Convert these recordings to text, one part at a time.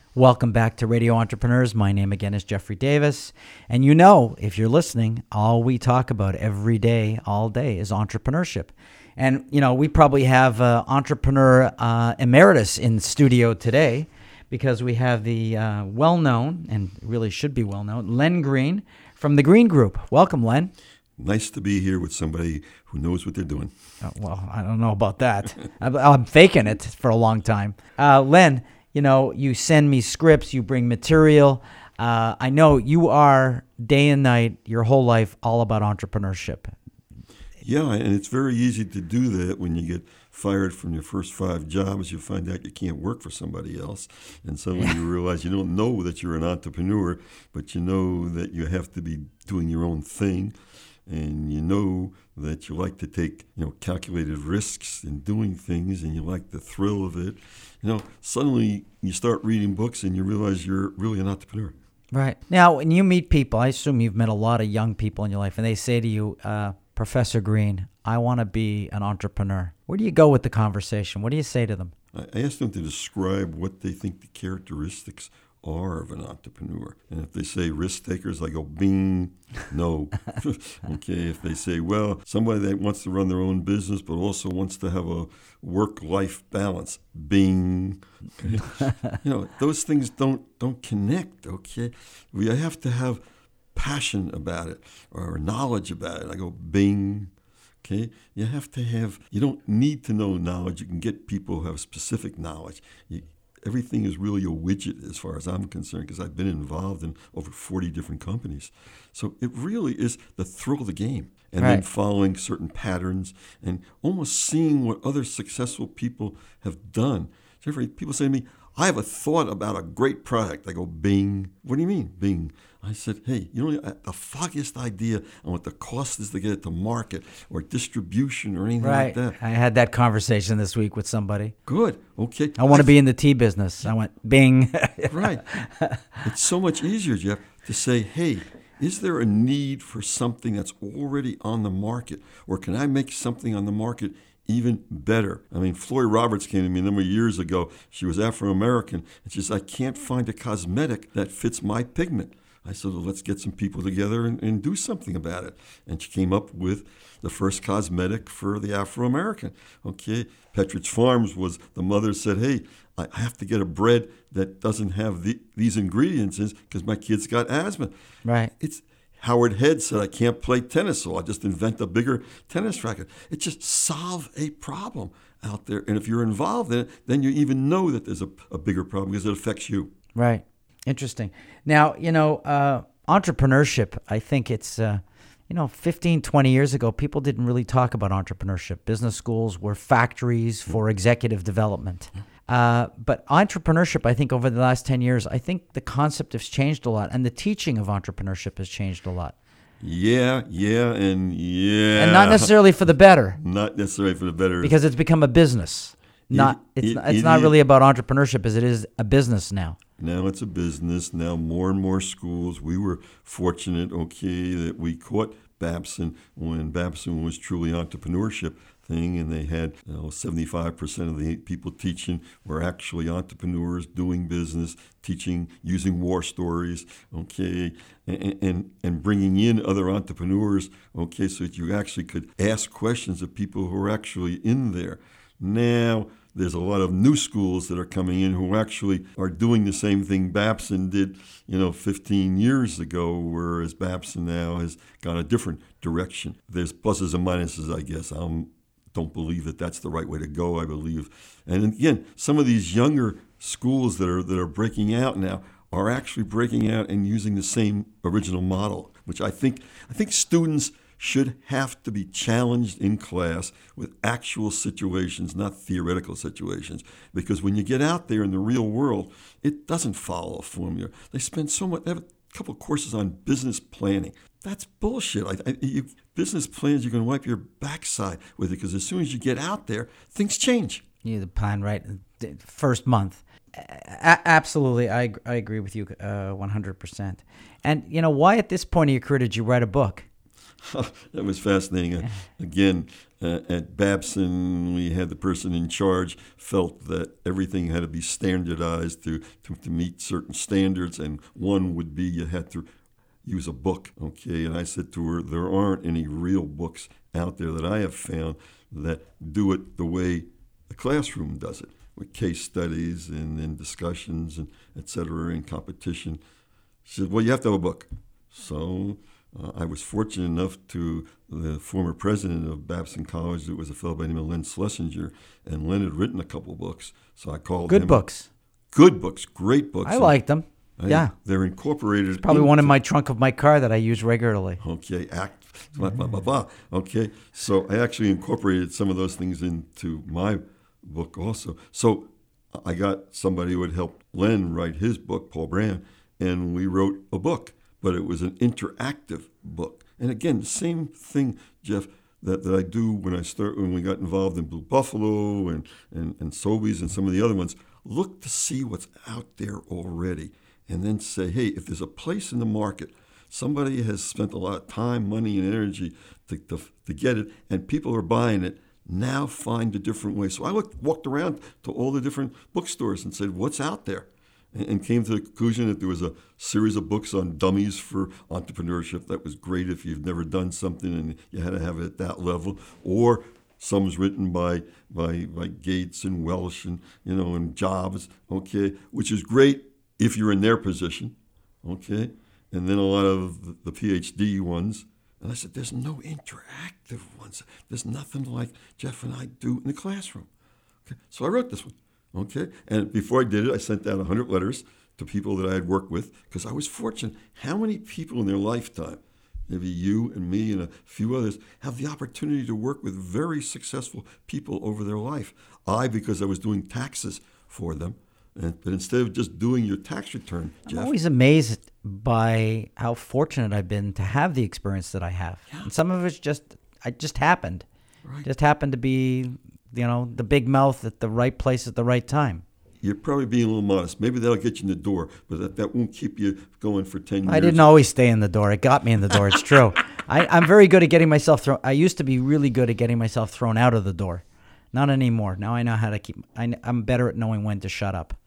Welcome back to Radio Entrepreneurs. My name again is Jeffrey Davis. And you know, if you're listening, all we talk about every day, all day is entrepreneurship. And, you know, we probably have entrepreneur emeritus in studio today because we have the well-known, and really should be well-known, Len Green from the Green Group. Welcome, Len. Nice to be here with somebody who knows what they're doing. Well, I don't know about that. I'm faking it for a long time. Len, you know, you send me scripts, you bring material. I know you are day and night, your whole life, all about entrepreneurship. Yeah, and it's very easy to do that when you get fired from your first 5 jobs. You find out you can't work for somebody else. And suddenly you realize you don't know that you're an entrepreneur, but you know that you have to be doing your own thing. And you know that you like to take, calculated risks in doing things, and you like the thrill of it. Suddenly you start reading books and you realize you're really an entrepreneur. Right. Now, when you meet people, I assume you've met a lot of young people in your life, and they say to you, Professor Green, I want to be an entrepreneur. Where do you go with the conversation? What do you say to them? I ask them to describe what they think the characteristics are of an entrepreneur. And if they say risk takers, I go, bing, no. Okay, if they say, well, somebody that wants to run their own business but also wants to have a work-life balance, bing. Those things don't connect, okay? We have to have passion about it or knowledge about it. I go, bing. Okay, you don't need to know knowledge. You can get people who have specific knowledge. Everything is really a widget as far as I'm concerned, because I've been involved in over 40 different companies. So it really is the thrill of the game. And then following certain patterns and almost seeing what other successful people have done. Jeffrey, people say to me, I have a thought about a great product. I go, bing. What do you mean, bing? I said, hey, you don't have the foggiest idea on what the cost is to get it to market or distribution or anything like that. I had that conversation this week with somebody. Good. Okay. I want to be in the tea business. I went, bing. Right. It's so much easier, Jeff, to say, hey, is there a need for something that's already on the market? Or can I make something on the market even better? I mean, Floyd Roberts came to me a number of years ago. She was Afro-American. And she says, I can't find a cosmetic that fits my pigment. I said, well, let's get some people together and do something about it. And she came up with the first cosmetic for the Afro-American. Okay, Petridge Farms was, the mother said, hey, I have to get a bread that doesn't have these ingredients in because my kid's got asthma. Right. Howard Head said, I can't play tennis, so I'll just invent a bigger tennis racket. It just solve a problem out there. And if you're involved in it, then you even know that there's a bigger problem because it affects you. Right. Interesting. Now, entrepreneurship, I think it's, 15, 20 years ago, people didn't really talk about entrepreneurship. Business schools were factories for executive development. But entrepreneurship, I think over the last 10 years, I think the concept has changed a lot, and the teaching of entrepreneurship has changed a lot. Yeah. And not necessarily for the better. Not necessarily for the better. Because it's become a business. It's not really about entrepreneurship as it is a business now. Now it's a business. Now more and more schools. We were fortunate, that we caught Babson when Babson was truly entrepreneurship thing, and they had 75% of the people teaching were actually entrepreneurs doing business, teaching using war stories, and bringing in other entrepreneurs, so that you actually could ask questions of people who are actually in there. Now there's a lot of new schools that are coming in who actually are doing the same thing Babson did, 15 years ago, whereas Babson now has gone a different direction. There's pluses and minuses, I guess. I don't believe that that's the right way to go, I believe. And again, some of these younger schools that are breaking out now are actually breaking out and using the same original model, which I think students should have to be challenged in class with actual situations, not theoretical situations. Because when you get out there in the real world, it doesn't follow a formula. They have a couple of courses on business planning. That's bullshit. Business plans, you can wipe your backside with it, because as soon as you get out there, things change. You need the plan right first month. Absolutely, I agree with you 100%. And why at this point in your career did you write a book? That was fascinating. Again, at Babson, we had the person in charge felt that everything had to be standardized to meet certain standards, and one would be you had to use a book. Okay, and I said to her, there aren't any real books out there that I have found that do it the way the classroom does it, with case studies and discussions and et cetera and competition. She said, well, you have to have a book. So I was fortunate enough to the former president of Babson College, it was a fellow by the name of Len Schlesinger, and Len had written a couple books. So I called him. Good books. Good books, great books. I liked them. Yeah. They're incorporated. It's probably one in my trunk of my car that I use regularly. Okay, blah, blah, blah, blah. Okay, so I actually incorporated some of those things into my book also. So I got somebody who would help Len write his book, Paul Brand, and we wrote a book, but it was an interactive book. And again, the same thing, Jeff, that I do when we got involved in Blue Buffalo and Sobeys and some of the other ones. Look to see what's out there already, and then say, hey, if there's a place in the market, somebody has spent a lot of time, money, and energy to get it, and people are buying it, now find a different way. So I walked around to all the different bookstores and said, what's out there? And came to the conclusion that there was a series of books on dummies for entrepreneurship that was great if you've never done something and you had to have it at that level. Or some was written by Gates and Welsh and Jobs, okay, which is great if you're in their position, okay. And then a lot of the PhD ones. And I said, there's no interactive ones. There's nothing like Jeff and I do in the classroom. Okay? So I wrote this one. Okay, and before I did it, I sent out 100 letters to people that I had worked with, because I was fortunate. How many people in their lifetime, maybe you and me and a few others, have the opportunity to work with very successful people over their life? Because I was doing taxes for them, but instead of just doing your tax return, Jeff. I'm always amazed by how fortunate I've been to have the experience that I have. Yeah. And some of it's just happened. Right. Just happened to be, the big mouth at the right place at the right time. You're probably being a little modest. Maybe that'll get you in the door, but that won't keep you going for 10 years. I didn't always stay in the door. It got me in the door. It's true. I'm very good at getting myself thrown. I used to be really good at getting myself thrown out of the door. Not anymore. Now I know how to I'm better at knowing when to shut up.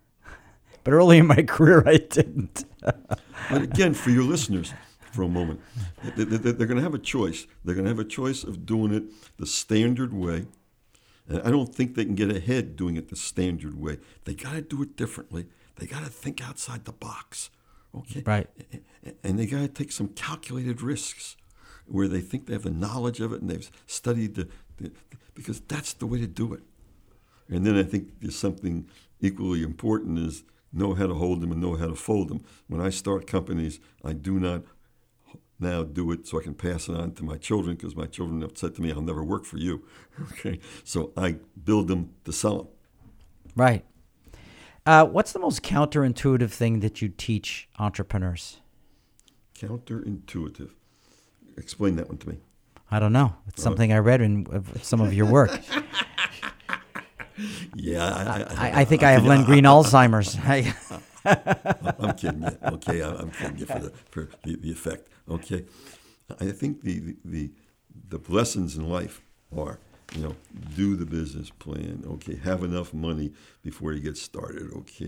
But early in my career, I didn't. But again, for your listeners, for a moment, they're going to have a choice. They're going to have a choice of doing it the standard way. And I don't think they can get ahead doing it the standard way. They got to do it differently. They got to think outside the box, okay? Right. And they got to take some calculated risks where they think they have the knowledge of it and they've studied because that's the way to do it. And then I think there's something equally important is know how to hold them and know how to fold them. When I start companies, I do not now do it so I can pass it on to my children, because my children have said to me, I'll never work for you. Okay, so I build them to sell them. Right. What's the most counterintuitive thing that you teach entrepreneurs? Counterintuitive. Explain that one to me. I don't know. It's something I read in some of your work. Yeah. I think I have Len Green Alzheimer's. I'm kidding you. Okay, I'm kidding you for the effect. Okay, I think the lessons in life are, do the business plan. Okay, have enough money before you get started. Okay, ...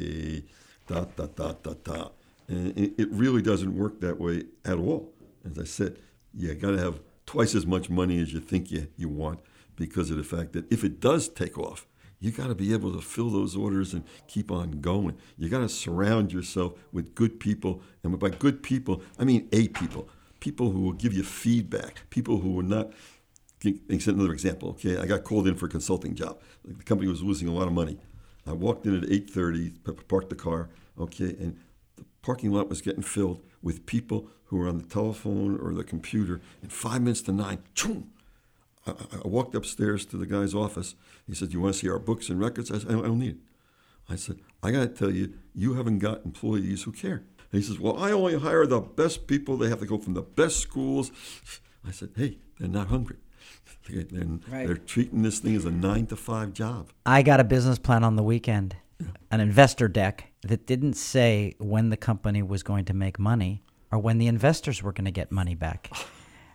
And it really doesn't work that way at all. As I said, you got to have twice as much money as you think you want, because of the fact that if it does take off, you got to be able to fill those orders and keep on going. You got to surround yourself with good people. And by good people, I mean people who will give you feedback, people who will not. Another example, okay? I got called in for a consulting job. The company was losing a lot of money. I walked in at 8:30, parked the car, okay, and the parking lot was getting filled with people who were on the telephone or the computer. And 5 minutes to 9, choom, I walked upstairs to the guy's office. He said, you want to see our books and records? I said, I don't need it. I said, I got to tell you, you haven't got employees who care. And he says, well, I only hire the best people. They have to go from the best schools. I said, hey, they're not hungry. They're treating this thing as a 9-to-5 job. I got a business plan on the weekend, an investor deck that didn't say when the company was going to make money or when the investors were going to get money back.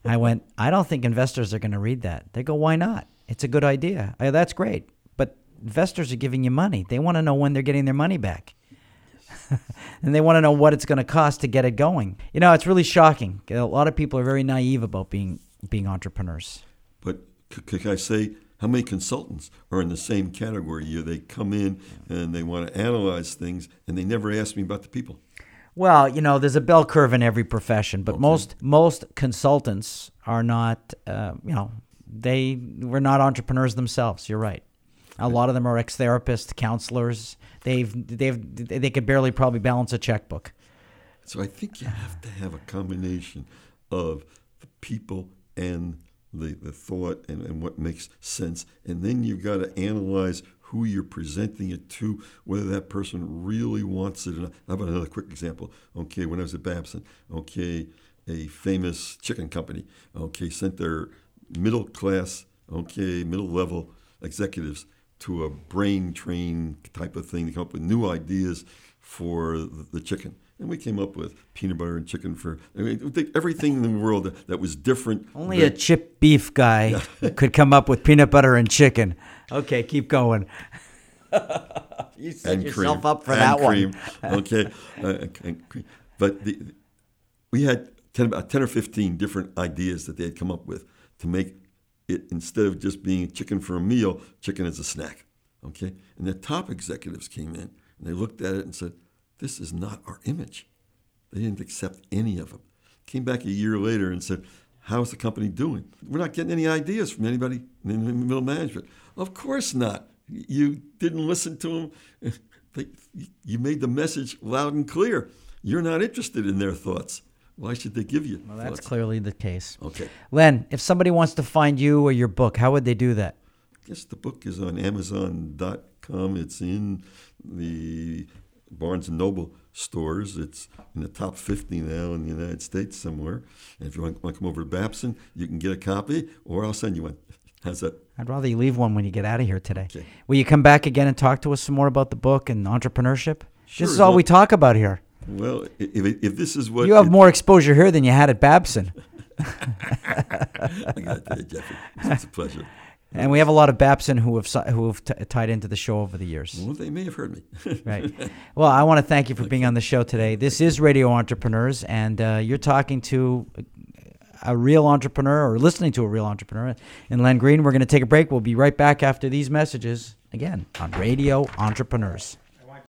I went, I don't think investors are going to read that. They go, why not? It's a good idea. That's great. But investors are giving you money. They want to know when they're getting their money back. And they want to know what it's going to cost to get it going. You know, it's really shocking. A lot of people are very naive about being entrepreneurs. But could I say, how many consultants are in the same category? They come in and they want to analyze things, and they never ask me about the people. Well, you know, there's a bell curve in every profession, but Okay. most consultants are not, they were not entrepreneurs themselves. You're right. A lot of them are ex-therapists, counselors. They could barely probably balance a checkbook. So I think you have to have a combination of the people and the thought and what makes sense. And then you've got to analyze who you're presenting it to, whether that person really wants it or not. How about another quick example? Okay, when I was at Babson, okay, a famous chicken company, okay, sent their middle-class, okay, middle-level executives to a brain train type of thing to come up with new ideas for the chicken. And we came up with peanut butter and chicken everything in the world that was different. Only a chip beef guy could come up with peanut butter and chicken. Okay, keep going. You set yourself up for that cream. one. Okay. And cream. But we had about 10 or 15 different ideas that they had come up with to make it, instead of just being chicken for a meal, chicken as a snack. Okay? And the top executives came in and they looked at it and said, this is not our image. They didn't accept any of them. Came back a year later and said, how's the company doing? We're not getting any ideas from anybody in the middle management. Of course not. You didn't listen to them. You made the message loud and clear. You're not interested in their thoughts. Why should they give you Well, that's thoughts? clearly the case. Okay. Len, if somebody wants to find you or your book, how would they do that? I guess the book is on Amazon.com. It's in the Barnes & Noble stores. It's in the top 50 now in the United States somewhere. And if you want to come over to Babson, you can get a copy, or I'll send you one. How's that? I'd rather you leave one when you get out of here today. Okay. Will you come back again and talk to us some more about the book and entrepreneurship? Sure, This is all well- we talk about here. Well, if this is what... You have more exposure here than you had at Babson. I got to tell you, Jeffrey, it's a pleasure. And we have a lot of Babson who have tied into the show over the years. Well, they may have heard me. Right. Well, I want to thank you for being on the show today. This is Radio Entrepreneurs, and you're talking to a real entrepreneur or listening to a real entrepreneur. And Len Green, we're going to take a break. We'll be right back after these messages again on Radio Entrepreneurs.